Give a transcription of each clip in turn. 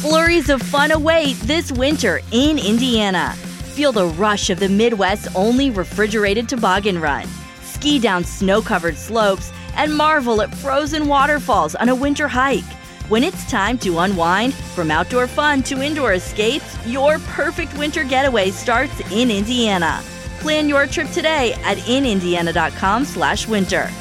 Flurries of fun await this winter in Indiana. Feel the rush of the Midwest's only refrigerated toboggan run. Ski down snow-covered slopes and marvel at frozen waterfalls on a winter hike. When it's time to unwind, from outdoor fun to indoor escapes, your perfect winter getaway starts in Indiana. Plan your trip today at inindiana.com/winter.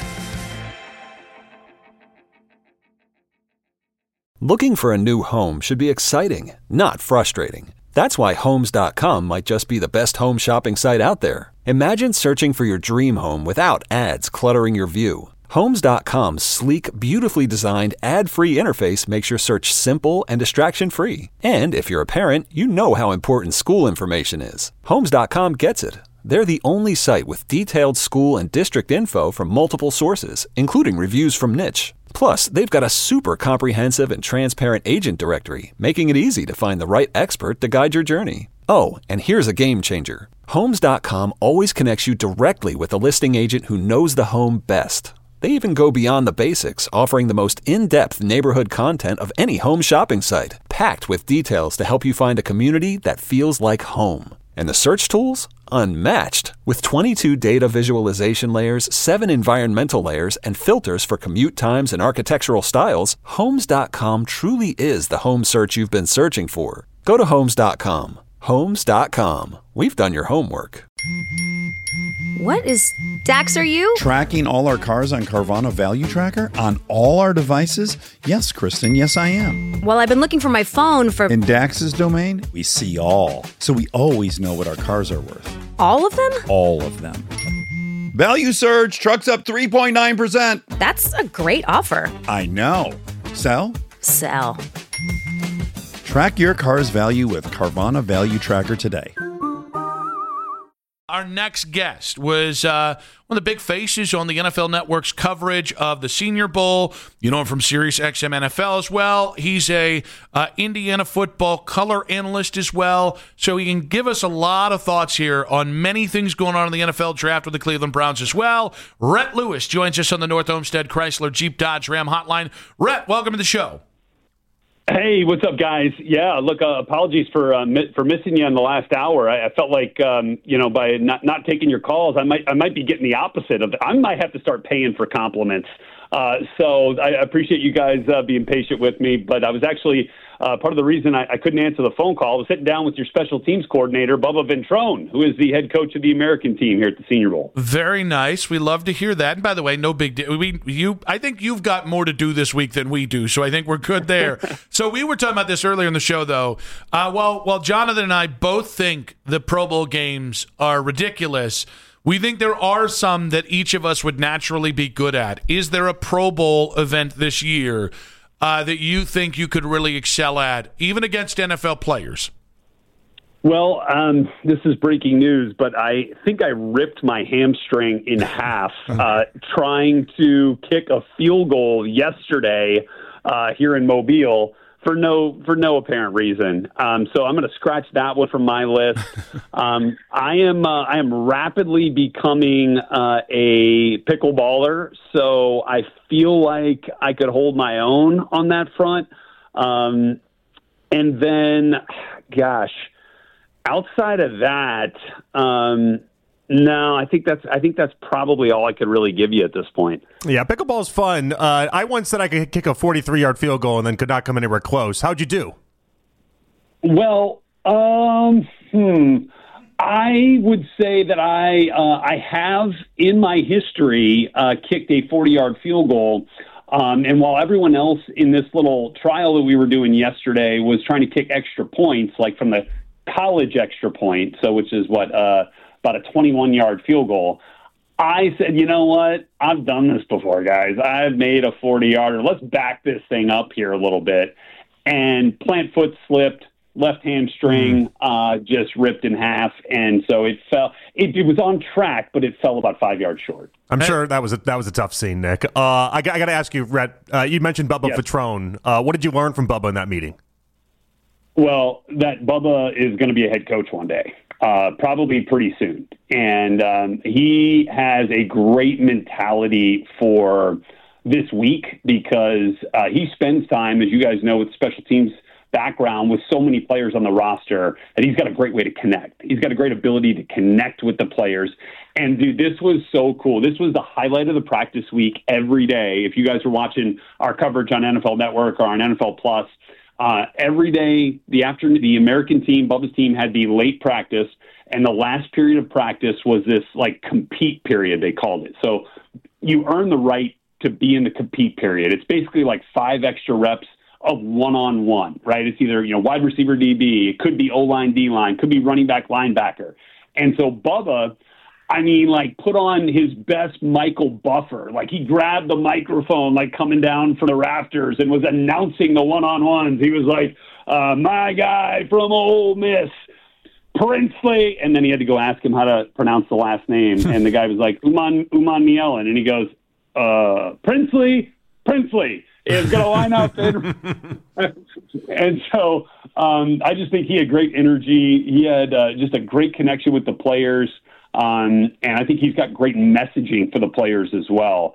Looking for a new home should be exciting, not frustrating. That's why Homes.com might just be the best home shopping site out there. Imagine searching for your dream home without ads cluttering your view. Homes.com's sleek, beautifully designed, ad-free interface makes your search simple and distraction-free. And if you're a parent, you know how important school information is. Homes.com gets it. They're the only site with detailed school and district info from multiple sources, including reviews from Niche. Plus, they've got a super comprehensive and transparent agent directory, making it easy to find the right expert to guide your journey. Oh, and here's a game changer. Homes.com always connects you directly with a listing agent who knows the home best. They even go beyond the basics, offering the most in-depth neighborhood content of any home shopping site, packed with details to help you find a community that feels like home. And the search tools? Unmatched. With 22 data visualization layers, 7 environmental layers, and filters for commute times and architectural styles, Homes.com truly is the home search you've been searching for. Go to Homes.com. Homes.com. We've done your homework. What is Dax, are you? Tracking all our cars on Carvana Value Tracker on all our devices? Yes, Kristen, yes I am. Well, I've been looking for my phone for... In Dax's domain, we see all. So we always know what our cars are worth. All of them? All of them. Value surge, trucks up 3.9%. That's a great offer. I know. Sell? Sell. Track your car's value with Carvana Value Tracker today. Our next guest was one of the big faces on the NFL Network's coverage of the Senior Bowl. You know him from SiriusXM NFL as well. He's a Indiana football color analyst as well, so he can give us a lot of thoughts here on many things going on in the NFL draft with the Cleveland Browns as well. Rhett Lewis joins us on the North Olmsted Chrysler Jeep Dodge Ram hotline. Rhett, welcome to the show. Hey, what's up, guys? Yeah, look, apologies for missing you in the last hour. I felt like, by not taking your calls, I might be getting the opposite of. I might have to start paying for compliments. So I appreciate you guys being patient with me. But I was actually part of the reason I couldn't answer the phone call. I was sitting down with your special teams coordinator, Bubba Ventrone, who is the head coach of the American team here at the Senior Bowl. Very nice. We love to hear that. And by the way, no big deal. I think you've got more to do this week than we do, so I think we're good there. So we were talking about this earlier in the show, though. While Jonathan and I both think the Pro Bowl games are ridiculous, we think there are some that each of us would naturally be good at. Is there a Pro Bowl event this year that you think you could really excel at, even against NFL players? Well, this is breaking news, but I think I ripped my hamstring in half trying to kick a field goal yesterday here in Mobile for no apparent reason. So I'm going to scratch that one from my list. I am rapidly becoming a pickleballer, so I feel like I could hold my own on that front. And then, gosh, outside of that, no, I think that's probably all I could really give you at this point. Yeah, pickleball's fun. I once said I could kick a 43-yard field goal and then could not come anywhere close. How'd you do? Well, I would say that I have in my history kicked a 40-yard field goal. And while everyone else in this little trial that we were doing yesterday was trying to kick extra points, like from the college extra point, so which is what about a 21-yard field goal, I said, you know what? I've done this before, guys. I've made a 40-yarder. Let's back this thing up here a little bit. And plant foot slipped, left hamstring just ripped in half, and so it fell. It was on track, but it fell about 5 yards short. I'm sure that was a tough scene, Nick. I got to ask you, Rhett. You mentioned Bubba Ventrone. What did you learn from Bubba in that meeting? Well, that Bubba is going to be a head coach one day, probably pretty soon. And he has a great mentality for this week because he spends time, as you guys know, with special teams background with so many players on the roster that he's got a great way to connect. He's got a great ability to connect with the players. And, dude, this was so cool. This was the highlight of the practice week every day. If you guys were watching our coverage on NFL Network or on NFL Plus, every day, the American team, Bubba's team, had the late practice, and the last period of practice was this, like, compete period, they called it. So you earn the right to be in the compete period. It's basically like 5 extra reps of one-on-one, right? It's either, wide receiver DB, it could be O-line, D-line, could be running back, linebacker. And so Bubba, put on his best Michael Buffer. Like, he grabbed the microphone, like, coming down from the rafters and was announcing the one-on-ones. He was like, my guy from Ole Miss, Princely. And then he had to go ask him how to pronounce the last name. And the guy was like, Uman Mielen. And he goes, Princely is going to line up. And so I just think he had great energy. He had just a great connection with the players. And I think he's got great messaging for the players as well.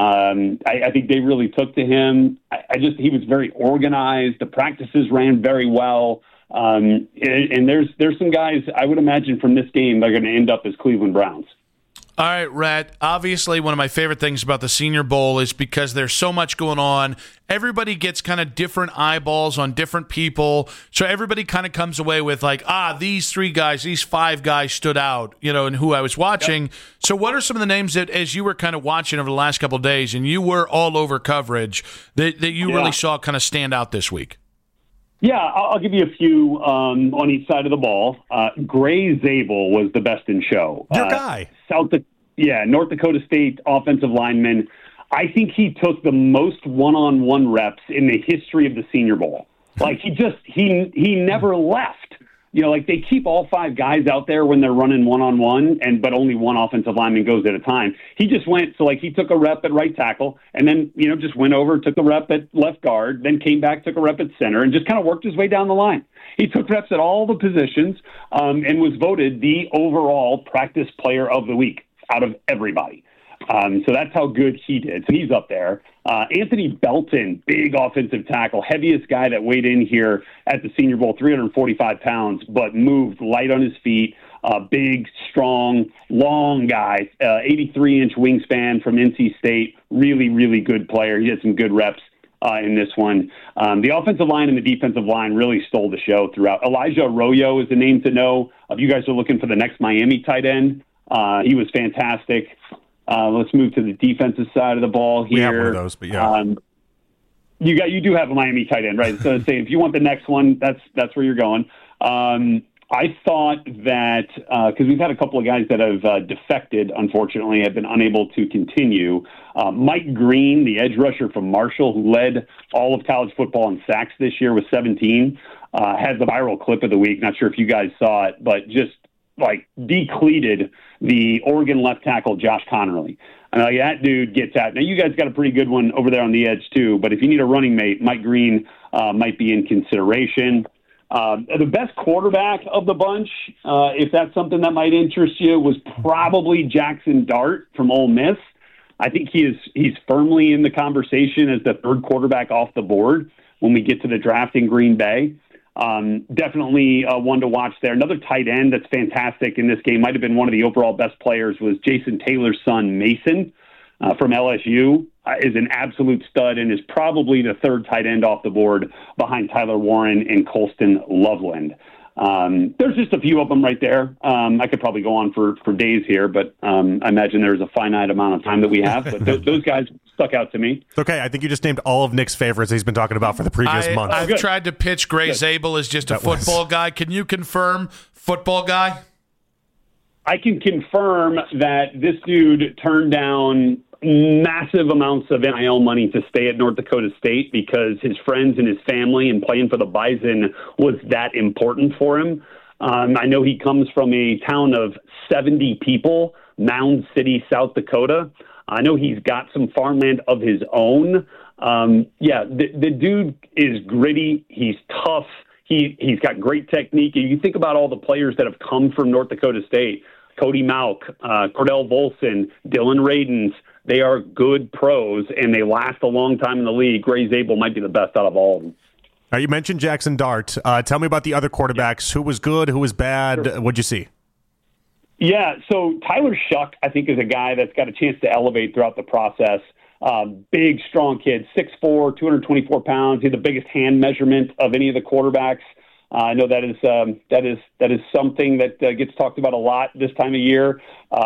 I think they really took to him. He was very organized. The practices ran very well. And there's some guys I would imagine from this game that are going to end up as Cleveland Browns. All right, Rhett, obviously one of my favorite things about the Senior Bowl is because there's so much going on. Everybody gets kind of different eyeballs on different people. So everybody kind of comes away with like, these 3 guys, these 5 guys stood out, and who I was watching. Yep. So what are some of the names that, as you were kind of watching over the last couple of days, and you were all over coverage, that you really saw kind of stand out this week? Yeah, I'll give you a few on each side of the ball. Gray Zabel was the best in show. Your guy. North Dakota State offensive lineman. I think he took the most one-on-one reps in the history of the Senior Bowl. Like, he never left. They keep all 5 guys out there when they're running one-on-one, but only one offensive lineman goes at a time. He just went, he took a rep at right tackle, and then, just went over, took a rep at left guard, then came back, took a rep at center, and just kind of worked his way down the line. He took reps at all the positions and was voted the overall practice player of the week out of everybody. So that's how good he did. So he's up there. Anthony Belton, big offensive tackle, heaviest guy that weighed in here at the Senior Bowl, 345 pounds, but moved light on his feet. Big, strong, long guy, 83-inch wingspan from NC State. Really, really good player. He had some good reps in this one. The offensive line and the defensive line really stole the show throughout. Elijah Arroyo is the name to know. If you guys are looking for the next Miami tight end, he was fantastic. Let's move to the defensive side of the ball here. We have one of those, but yeah. You do have a Miami tight end, right? So say if you want the next one, that's where you're going. I thought that because we've had a couple of guys that have defected, unfortunately, have been unable to continue. Mike Green, the edge rusher from Marshall, who led all of college football in sacks this year with 17, has the viral clip of the week. Not sure if you guys saw it, but just decleated the Oregon left tackle Josh Connerly. That dude gets out. Now, you guys got a pretty good one over there on the edge, too, but if you need a running mate, Mike Green might be in consideration. The best quarterback of the bunch, if that's something that might interest you, was probably Jackson Dart from Ole Miss. I think he's firmly in the conversation as the 3rd quarterback off the board when we get to the draft in Green Bay. Definitely one to watch there. Another tight end that's fantastic in this game, might have been one of the overall best players, was Jason Taylor's son, Mason, from LSU. Is an absolute stud and is probably the 3rd tight end off the board behind Tyler Warren and Colston Loveland. There's just a few of them right there. I could probably go on for days here, but I imagine there's a finite amount of time that we have. But those guys stuck out to me. It's okay. I think you just named all of Nick's favorites he's been talking about for the previous month. I've tried to pitch Gray Zabel as just a football guy. Can you confirm football guy? I can confirm that this dude turned down massive amounts of NIL money to stay at North Dakota State because his friends and his family and playing for the Bison was that important for him. I know he comes from a town of 70 people, Mound City, South Dakota. I know he's got some farmland of his own. The dude is gritty. He's tough. He's got great technique. And you think about all the players that have come from North Dakota State, Cody Mauch, Cordell Volson, Dylan Radens. They are good pros, and they last a long time in the league. Gray Zabel might be the best out of all of them. You mentioned Jackson Dart. Tell me about the other quarterbacks. Who was good? Who was bad? Sure. What'd you see? Yeah, so Tyler Shuck, I think, is a guy that's got a chance to elevate throughout the process. Big, strong kid, 6'4", 224 pounds. He had the biggest hand measurement of any of the quarterbacks. I know that is something that gets talked about a lot this time of year.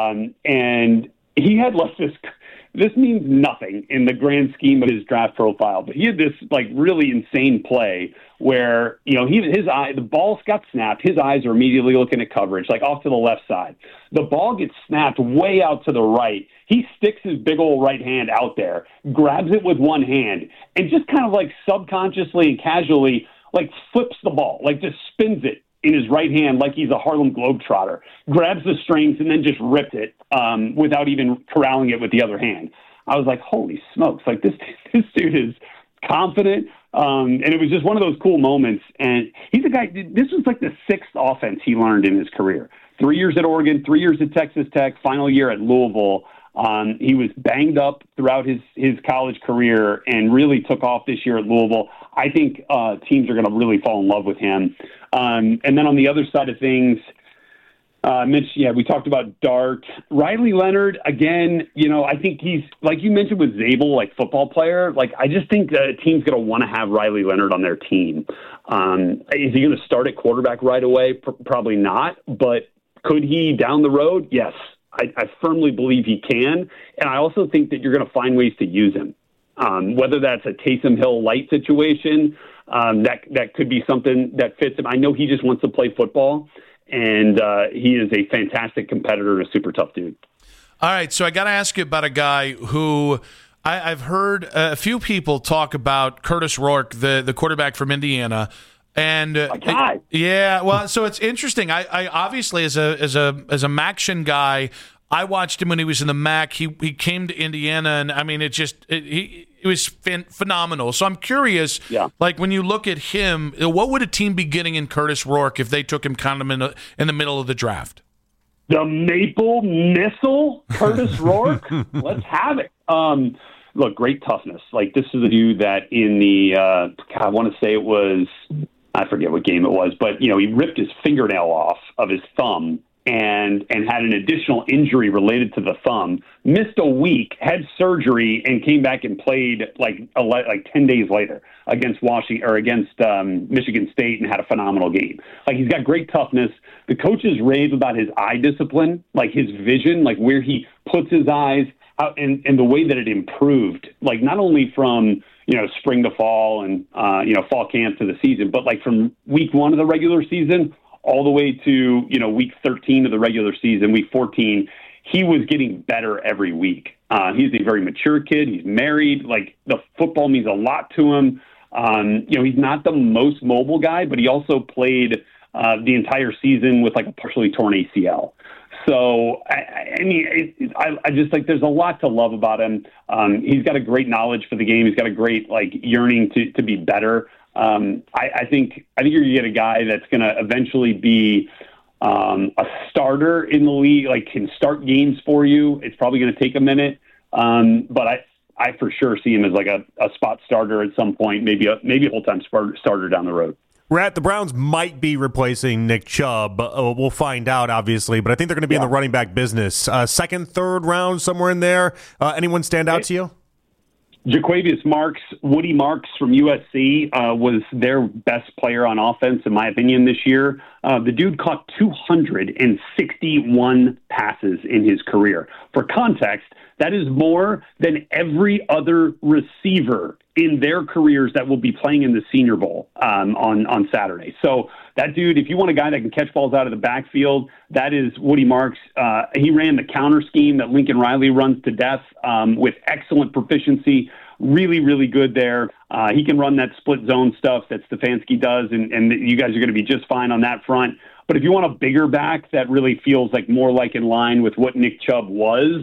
And he had this means nothing in the grand scheme of his draft profile, but he had this really insane play where, the ball got snapped. His eyes are immediately looking at coverage, off to the left side. The ball gets snapped way out to the right. He sticks his big old right hand out there, grabs it with one hand, and just kind of subconsciously and casually flips the ball, just spins it in his right hand like he's a Harlem Globetrotter, grabs the strings, and then just ripped it without even corralling it with the other hand. I was like, holy smokes, this dude is confident, and it was just one of those cool moments. And he's a guy, this was the sixth offense he learned in his career. 3 years at Oregon, 3 years at Texas Tech, final year at Louisville. He was banged up throughout his college career and really took off this year at Louisville. I think teams are going to really fall in love with him. And then on the other side of things, Mitch, we talked about Dart. Riley Leonard, again, I think he's, like you mentioned with Zabel, football player. I just think the team's going to want to have Riley Leonard on their team. Is he going to start at quarterback right away? Probably not. But could he down the road? Yes. I firmly believe he can, and I also think that you're going to find ways to use him. Whether that's a Taysom Hill light situation, that could be something that fits him. I know he just wants to play football, and he is a fantastic competitor and a super tough dude. All right, so I got to ask you about a guy who I've heard a few people talk about, Curtis Rourke, the quarterback from Indiana. And so it's interesting. I obviously as a Maction guy, I watched him when he was in the MAC. He came to Indiana, and I mean, it was phenomenal. So I'm curious, when you look at him, what would a team be getting in Curtis Rourke if they took him kind of in the middle of the draft? The Maple Missile, Curtis Rourke. Let's have it. Look, great toughness. This is a dude that in the I want to say it was, I forget what game it was, but he ripped his fingernail off of his thumb and had an additional injury related to the thumb, missed a week, had surgery, and came back and played 10 days later against Michigan State and had a phenomenal game. He's got great toughness. The coaches rave about his eye discipline, his vision, where he puts his eyes out, and the way that it improved, not only from spring to fall and fall camp to the season, but from week 1 of the regular season all the way to week 13 of the regular season, week 14, he was getting better every week. He's a very mature kid. He's married. The football means a lot to him. He's not the most mobile guy, but he also played the entire season with a partially torn ACL. So, I just there's a lot to love about him. He's got a great knowledge for the game. He's got a great yearning to be better. I think you're going to get a guy that's going to eventually be a starter in the league, can start games for you. It's probably going to take a minute, but I for sure see him as a spot starter at some point, maybe a full-time starter down the road. Rat, the Browns might be replacing Nick Chubb. We'll find out, obviously, but I think they're going to be in the running back business. Second, third round, somewhere in there. Anyone stand out to you? Jaquavius Marks, Woody Marks from USC, was their best player on offense, in my opinion, this year. The dude caught 261 passes in his career. For context, that is more than every other receiver in their careers that will be playing in the Senior Bowl on Saturday. So that dude, if you want a guy that can catch balls out of the backfield, that is Woody Marks. He ran the counter scheme that Lincoln Riley runs to death with excellent proficiency. Really, really good there. He can run that split zone stuff that Stefanski does, and you guys are going to be just fine on that front. But if you want a bigger back that really feels more in line with what Nick Chubb was,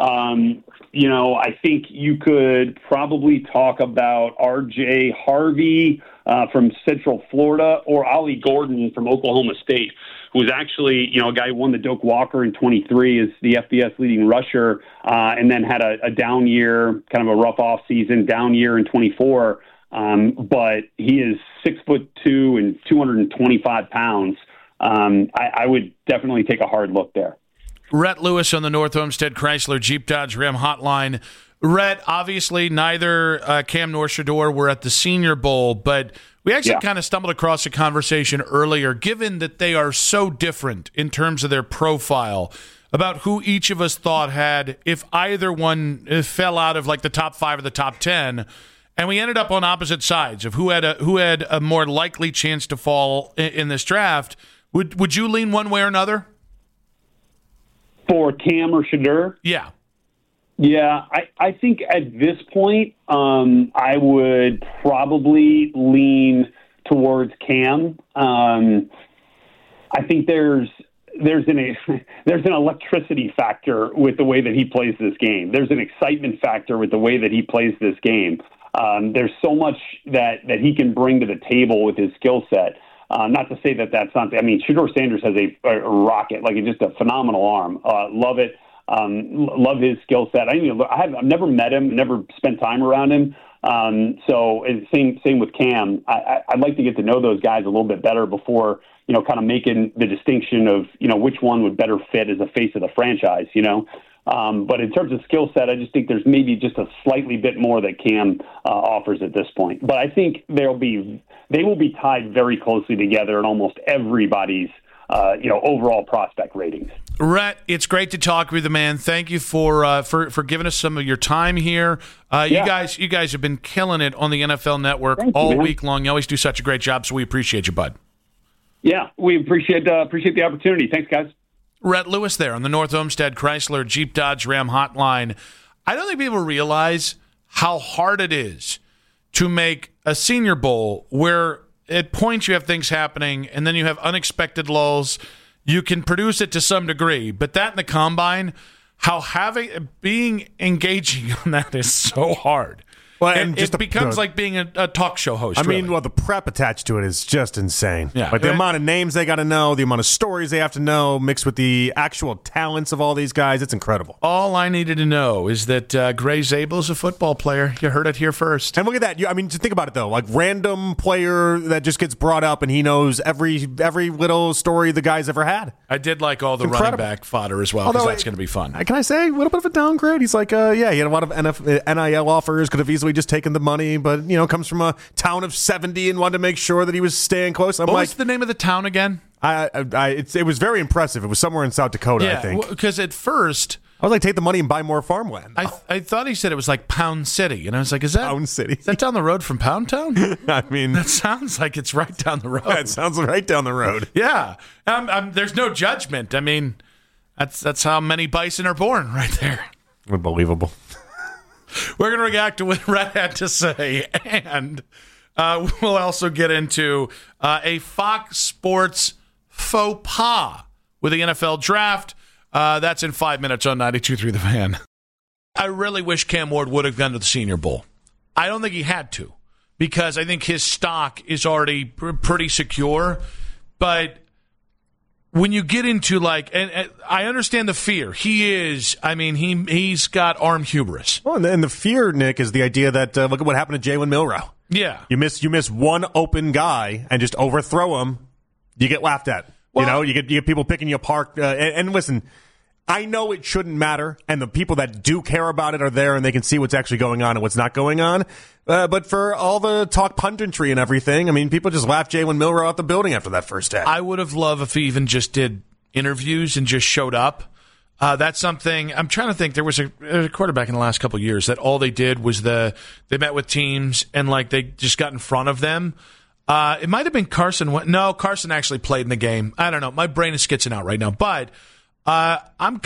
I think you could probably talk about R.J. Harvey from Central Florida or Ollie Gordon from Oklahoma State, who was actually, a guy who won the Doak Walker in 23 as the FBS leading rusher, and then had a down year, kind of a rough off season, down year in 24. but he is 6'2" and 225 pounds. I would definitely take a hard look there. Rhett Lewis on the North Olmsted Chrysler Jeep Dodge Ram hotline. Rhett, obviously neither Cam nor Shedeur were at the Senior Bowl, but we actually kind of stumbled across a conversation earlier, given that they are so different in terms of their profile, about who each of us thought had, if either one fell out of like the top 5 or the top 10, and we ended up on opposite sides of who had a more likely chance to fall in this draft. Would you lean one way or another? For Cam or Shedeur? Yeah. Yeah, I think at this point, I would probably lean towards Cam. I think there's an electricity factor with the way that he plays this game. There's an excitement factor with the way that he plays this game. There's so much that he can bring to the table with his skill set. Not to say that that's not. I mean, Shedeur Sanders has a rocket, like just a phenomenal arm. Love it. Love his skill set. I've never met him, never spent time around him. So same with Cam. I'd like to get to know those guys a little bit better before, kind of making the distinction of, which one would better fit as a face of the franchise, But in terms of skill set, I just think there's maybe just a slightly bit more that Cam offers at this point. But I think they will be tied very closely together in almost everybody's overall prospect ratings. Rhett, it's great to talk with you, man. Thank you for giving us some of your time here. You guys have been killing it on the NFL Network all week long. You always do such a great job, so we appreciate you, bud. Yeah, we appreciate the opportunity. Thanks, guys. Rhett Lewis there on the North Olmsted Chrysler Jeep Dodge Ram hotline. I don't think people realize how hard it is to make a Senior Bowl where at points you have things happening and then you have unexpected lulls. You can produce it to some degree, but that in the combine, being engaging on that is so hard. Well, and it becomes like being a talk show host. I mean, really. Well, the prep attached to it is just insane. Yeah. Like the amount of names they got to know, the amount of stories they have to know, mixed with the actual talents of all these guys, it's incredible. All I needed to know is that Gray Zabel is a football player. You heard it here first. And look at that. Just think about it, though. Like, random player that just gets brought up, and he knows every little story the guy's ever had. I did like all the running back fodder as well, because that's going to be fun. Can I say a little bit of a downgrade? He's like, he had a lot of NIL offers, could have easily just taken the money, but comes from a town of 70 and wanted to make sure that he was staying close. What was the name of the town again? It was very impressive. It was somewhere in South Dakota, I think. Because at first I was like, take the money and buy more farmland. I thought he said it was like Pound City, and I was like, is that Pound City? Is that down the road from Pound Town? I mean, that sounds like it's right down the road. That sounds right down the road. Yeah, there's no judgment. I mean, that's how many bison are born, right there. Unbelievable. We're going to react to what Rhett had to say, and we'll also get into a Fox Sports faux pas with the NFL draft. That's in 5 minutes on 92.3 The Fan. I really wish Cam Ward would have gone to the Senior Bowl. I don't think he had to, because I think his stock is already pretty secure. But when you get into and I understand the fear. He's got arm hubris. Well, and the fear, Nick, is the idea that look at what happened to Jalen Milroe. Yeah, you miss one open guy and just overthrow him, you get laughed at. Well, you get people picking you apart. And listen, I know it shouldn't matter, and the people that do care about it are there, and they can see what's actually going on and what's not going on. But for all the talk punditry and everything, I mean, people just laughed Jalen Milroe out the building after that first day. I would have loved if he even just did interviews and just showed up. That's something I'm trying to think. There was a quarterback in the last couple of years that all they did was they met with teams and they just got in front of them. It might have been Carson. No, Carson actually played in the game. I don't know. My brain is skitzing out right now, but. I've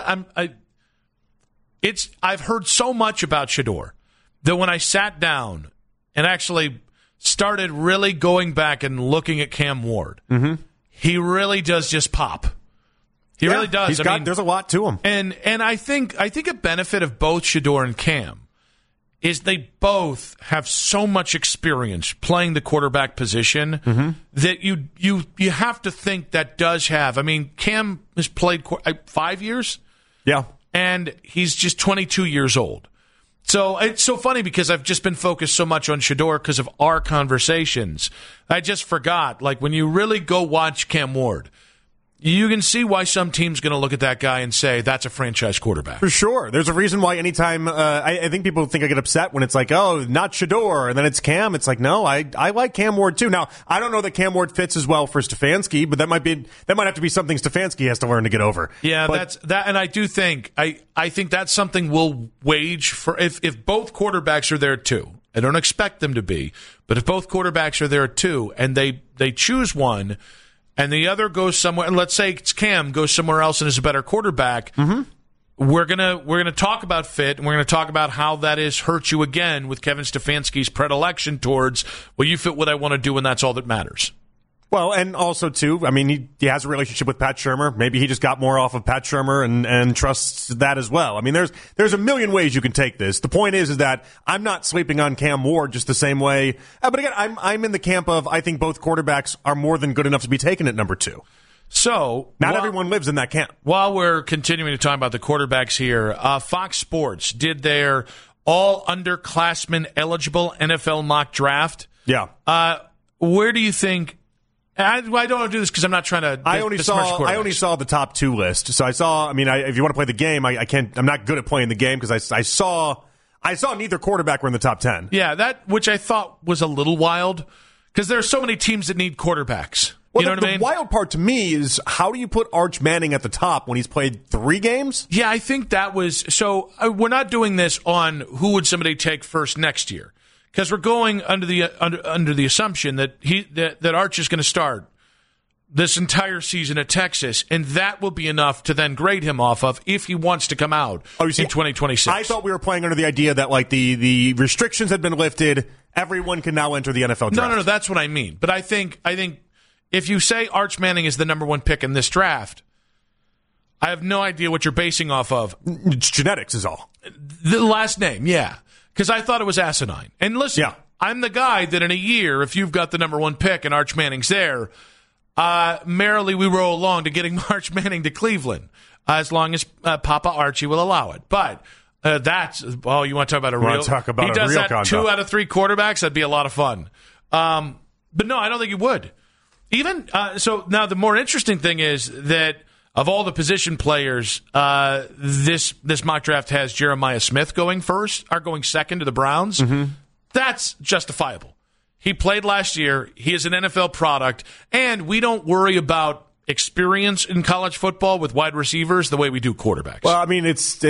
heard so much about Shedeur that when I sat down and actually started really going back and looking at Cam Ward, he really does just pop. He really does. There's a lot to him. And I think a benefit of both Shedeur and Cam is they both have so much experience playing the quarterback position that you have to think that does have. I mean, Cam has played 5 years. Yeah. And he's just 22 years old. So it's so funny because I've just been focused so much on Shedeur because of our conversations. I just forgot, like, when you really go watch Cam Ward, you can see why some team's going to look at that guy and say, that's a franchise quarterback. For sure. There's a reason why anytime, I think people think I get upset when it's like, oh, not Shedeur, and then it's Cam. It's like, no, I like Cam Ward too. Now, I don't know that Cam Ward fits as well for Stefanski, but that might have to be something Stefanski has to learn to get over. Yeah, that's that, and I do think, I think that's something we'll wage for, if both quarterbacks are there too. I don't expect them to be, but if both quarterbacks are there too, and they choose one, and the other goes somewhere, and let's say it's Cam goes somewhere else and is a better quarterback, we're gonna talk about fit, and we're gonna talk about how that is hurt you again with Kevin Stefanski's predilection towards, well, you fit what I want to do, and that's all that matters. Well, and also, too, I mean, he has a relationship with Pat Shurmur. Maybe he just got more off of Pat Shurmur and trusts that as well. I mean, there's a million ways you can take this. The point is that I'm not sleeping on Cam Ward just the same way. But again, I'm in the camp of I think both quarterbacks are more than good enough to be taken at number 2. So not everyone lives in that camp. While we're continuing to talk about the quarterbacks here, Fox Sports did their all underclassmen eligible NFL mock draft. Yeah. Where do you think? I don't want to do this because I'm not trying to. I only saw the top 2 list. So I saw. I mean, if you want to play the game, I can't. I'm not good at playing the game because I saw neither quarterback were in the top 10. Yeah, that which I thought was a little wild because there are so many teams that need quarterbacks. Well, you know what I mean? The wild part to me is how do you put Arch Manning at the top when he's played 3 games? Yeah, I think that was so. We're not doing this on who would somebody take first next year. Because we're going under the assumption that that Arch is going to start this entire season at Texas, and that will be enough to then grade him off of if he wants to come out in 2026. I thought we were playing under the idea that like the restrictions had been lifted, everyone can now enter the NFL draft. No, that's what I mean. But I think if you say Arch Manning is the number 1 pick in this draft, I have no idea what you're basing off of. It's genetics is all. The last name, yeah. Because I thought it was asinine. And listen, I'm the guy that in a year, if you've got the number 1 pick and Arch Manning's there, merrily we roll along to getting Arch Manning to Cleveland, as long as Papa Archie will allow it. But that's, you want to talk about a real... He does that conduct. 2 out of 3 quarterbacks, that'd be a lot of fun. But no, I don't think he would. Even, so now the more interesting thing is that of all the position players, this mock draft has Jeremiah Smith going second to the Browns. Mm-hmm. That's justifiable. He played last year. He is an NFL product, and we don't worry about experience in college football with wide receivers the way we do quarterbacks. Well, I mean,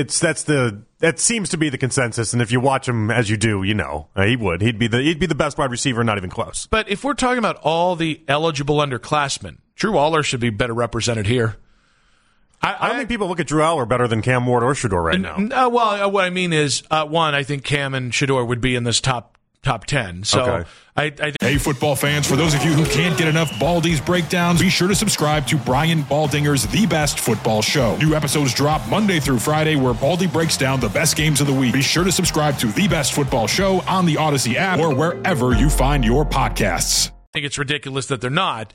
that seems to be the consensus, and if you watch him as you do, you know he'd be the best wide receiver, not even close. But if we're talking about all the eligible underclassmen, Drew Aller should be better represented here. I don't think people look at Drew Aller better than Cam Ward or Shedeur right now. Well, what I mean is, one, I think Cam and Shedeur would be in this top 10. So, okay. Hey, football fans, for those of you who can't get enough Baldy's breakdowns, be sure to subscribe to Brian Baldinger's The Best Football Show. New episodes drop Monday through Friday, where Baldy breaks down the best games of the week. Be sure to subscribe to The Best Football Show on the Odyssey app or wherever you find your podcasts. I think it's ridiculous that they're not.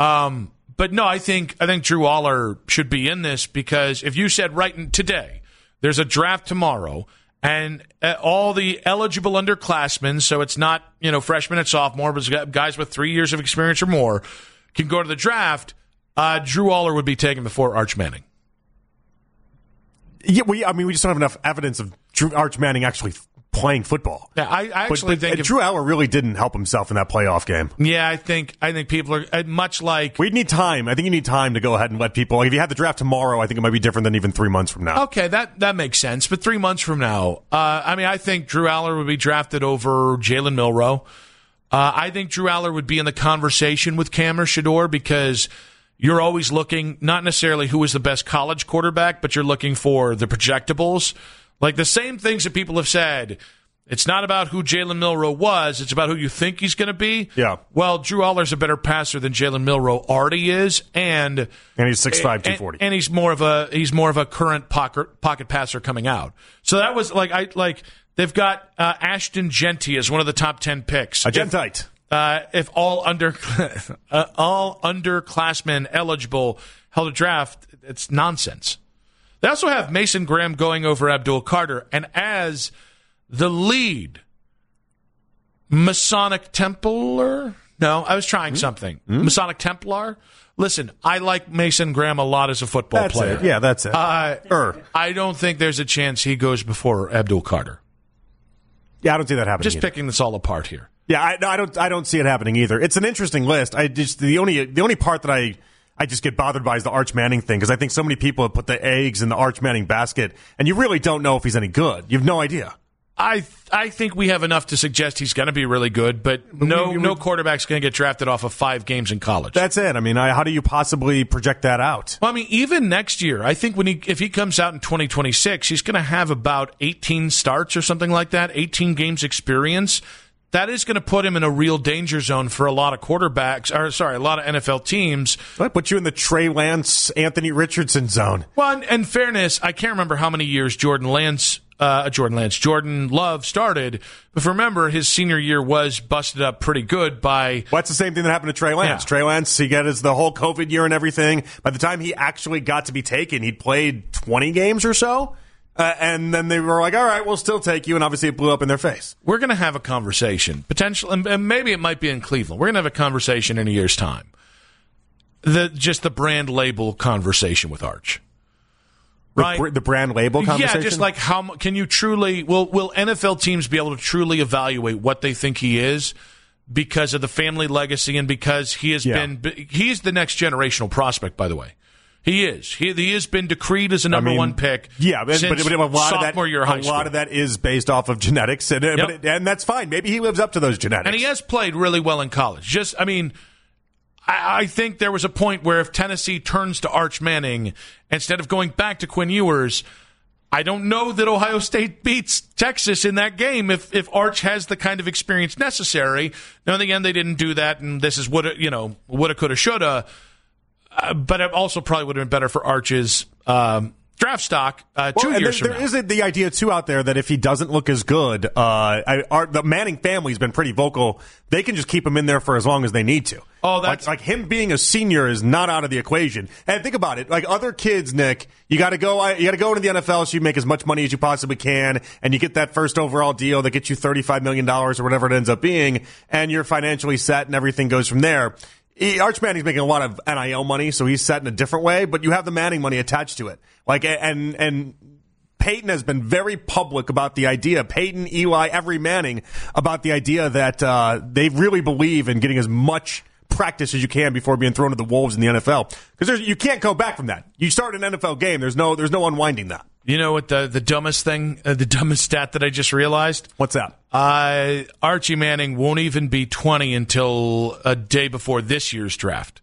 But no, I think Drew Aller should be in this because if you said today, there's a draft tomorrow, and all the eligible underclassmen, so it's not freshmen and sophomore, but guys with 3 years of experience or more, can go to the draft, Drew Aller would be taken before Arch Manning. Yeah, we just don't have enough evidence of Arch Manning actually playing football. Yeah, I actually think Drew Aller really didn't help himself in that playoff game. Yeah, I think people are much like we'd need time. I think you need time to go ahead and let people. Like if you had the draft tomorrow, I think it might be different than even 3 months from now. Okay, that makes sense. But 3 months from now, I think Drew Aller would be drafted over Jalen Milroe. I think Drew Aller would be in the conversation with Cam or Shedeur because you're always looking not necessarily who is the best college quarterback, but you're looking for the projectables. Like the same things that people have said, it's not about who Jalen Milroe was, it's about who you think he's going to be. Yeah. Well, Drew Aller's a better passer than Jalen Milroe already is, and he's 6'5", 240. And he's more of a current pocket passer coming out. So that was they've got Ashton Jeanty as one of the top 10 picks. Gentite. If all underclassmen eligible held a draft, it's nonsense. They also have Mason Graham going over Abdul Carter, and as the lead Masonic Templar. No, I was trying something. Masonic Templar. Listen, I like Mason Graham a lot as a football player. It. Yeah, that's it. I don't think there's a chance he goes before Abdul Carter. Yeah, I don't see that happening. Just either. picking this all apart here. Yeah, I don't see it happening either. It's an interesting list. The only part that I just get bothered by is the Arch Manning thing, because I think so many people have put the eggs in the Arch Manning basket, and you really don't know if he's any good. You have no idea. I think we have enough to suggest he's going to be really good, but no quarterback's going to get drafted off of 5 games in college. That's it. I mean, how do you possibly project that out? Well, I mean, even next year, I think if he comes out in 2026, he's going to have about 18 starts or something like that, 18 games experience. That is going to put him in a real danger zone for a lot of quarterbacks, a lot of NFL teams. That put you in the Trey Lance, Anthony Richardson zone. Well, in fairness, I can't remember how many years Jordan Love started, but remember his senior year was busted up pretty good by... Well, that's the same thing that happened to Trey Lance. Yeah. Trey Lance, he got the whole COVID year and everything. By the time he actually got to be taken, he'd played 20 games or so. And then they were like, all right, we'll still take you. And obviously it blew up in their face. We're going to have a conversation, potentially, and maybe it might be in Cleveland. We're going to have a conversation in a year's time. Just the brand label conversation with Arch. Right? The brand label conversation? Yeah, just like how can you truly, will NFL teams be able to truly evaluate what they think he is because of the family legacy and because he has he's the next generational prospect, by the way. He is. He has been decreed as a number one pick. Yeah, but a lot of that is based off of genetics, and that's fine. Maybe he lives up to those genetics. And he has played really well in college. I think there was a point where if Tennessee turns to Arch Manning instead of going back to Quinn Ewers, I don't know that Ohio State beats Texas in that game if Arch has the kind of experience necessary. Now, in the end, they didn't do that, and this is woulda, coulda, shoulda. But it also probably would have been better for Arch's draft stock 2 years from now. There is the idea, too, out there that if he doesn't look as good, the Manning family's been pretty vocal. They can just keep him in there for as long as they need to. Oh, that's like him being a senior is not out of the equation. And think about it, like other kids, Nick, you got to go into the NFL so you make as much money as you possibly can, and you get that first overall deal that gets you $35 million or whatever it ends up being, and you're financially set and everything goes from there. Arch Manning's making a lot of NIL money, so he's set in a different way, but you have the Manning money attached to it. And Peyton has been very public about the idea, Peyton, Eli, every Manning, about the idea that they really believe in getting as much practice as you can before being thrown to the wolves in the NFL. Because you can't go back from that. You start an NFL game, there's no unwinding that. You know what the dumbest thing, the dumbest stat that I just realized? What's that? Archie Manning won't even be 20 until a day before this year's draft.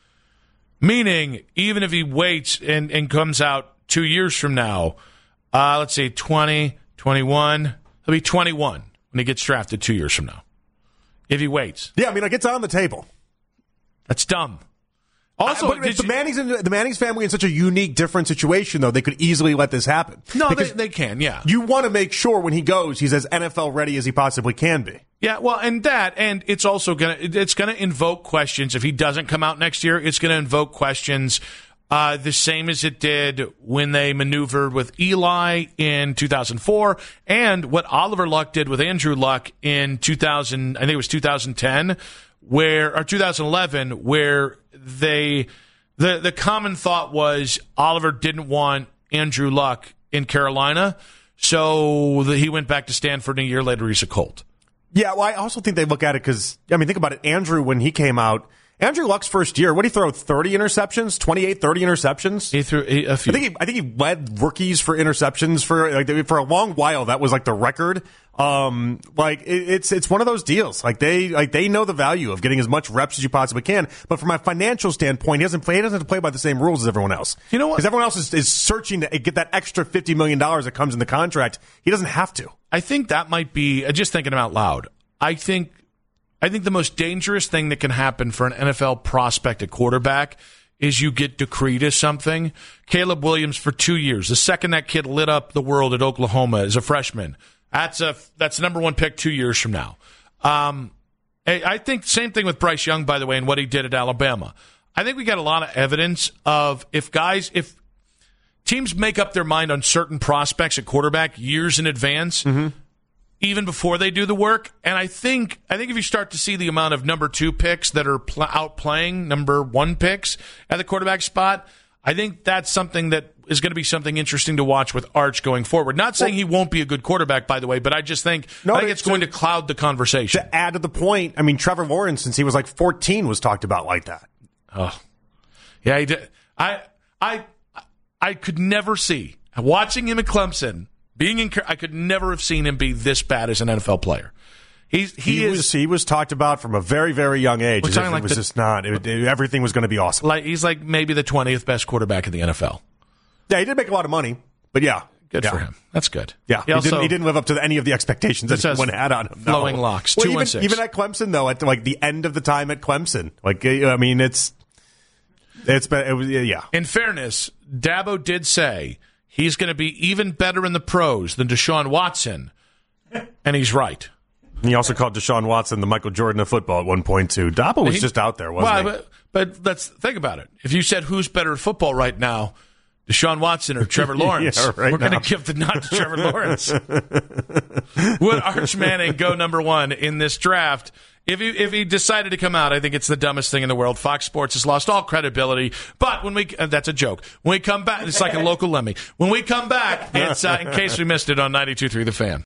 Meaning, even if he waits and comes out 2 years from now, let's say 20, 21, he'll be 21 when he gets drafted 2 years from now. If he waits. Yeah, it's on the table. That's dumb. Also, the Manning's family in such a unique, different situation, though, they could easily let this happen. No, they can, yeah. You want to make sure when he goes, he's as NFL ready as he possibly can be. Yeah, well, and it's also gonna invoke questions. If he doesn't come out next year, it's gonna invoke questions the same as it did when they maneuvered with Eli in 2004, and what Oliver Luck did with Andrew Luck in 2000. I think it was 2010. Or 2011, where the common thought was Oliver didn't want Andrew Luck in Carolina, so he went back to Stanford, and a year later he's a Colt. Yeah, well, I also think they look at it because, think about it. Andrew, when he came out, Andrew Luck's first year, what did he throw, 30 interceptions, 28, 30 interceptions? He threw a few. I think he led rookies for interceptions for a long while. That was the record. It's one of those deals. They know the value of getting as much reps as you possibly can. But from a financial standpoint, he doesn't have to play by the same rules as everyone else. You know what? Because everyone else is searching to get that extra $50 million that comes in the contract. He doesn't have to. I think that might be, just thinking out loud, I think the most dangerous thing that can happen for an NFL prospect at quarterback is you get decreed as something. Caleb Williams for 2 years. The second that kid lit up the world at Oklahoma as a freshman, that's the number one pick 2 years from now. I think same thing with Bryce Young, by the way, and what he did at Alabama. I think we got a lot of evidence of if teams make up their mind on certain prospects at quarterback years in advance, even before they do the work. And I think if you start to see the amount of number 2 picks that are outplaying number 1 picks at the quarterback spot, I think that's something that is going to be something interesting to watch with Arch going forward. Not saying he won't be a good quarterback, by the way, but I just think it's going to cloud the conversation. To add to the point, I mean, Trevor Lawrence, since he was like 14, was talked about like that. Oh, yeah, he did. I could never see, watching him at Clemson, I could never have seen him be this bad as an NFL player. He was talked about from a very, very young age. Everything was going to be awesome. He's like maybe the 20th best quarterback in the NFL. Yeah, he did make a lot of money, but yeah. Good for him. That's good. Yeah, he didn't live up to any of the expectations that anyone had on him. Flowing locks, 2-6. Even at Clemson, though, at like the end of the time at Clemson, yeah. In fairness, Dabo did say he's going to be even better in the pros than Deshaun Watson, and he's right. He also called Deshaun Watson the Michael Jordan of football at one point, too. Dabo was just out there, wasn't he? But let's think about it. If you said who's better at football right now, Deshaun Watson or Trevor Lawrence, we're going to give the nod to Trevor Lawrence. Would Arch Manning go number 1 in this draft? If he decided to come out, I think it's the dumbest thing in the world. Fox Sports has lost all credibility. But that's a joke. When we come back, it's like a local Lemmy. When we come back, it's in case we missed it on 92.3 The Fan.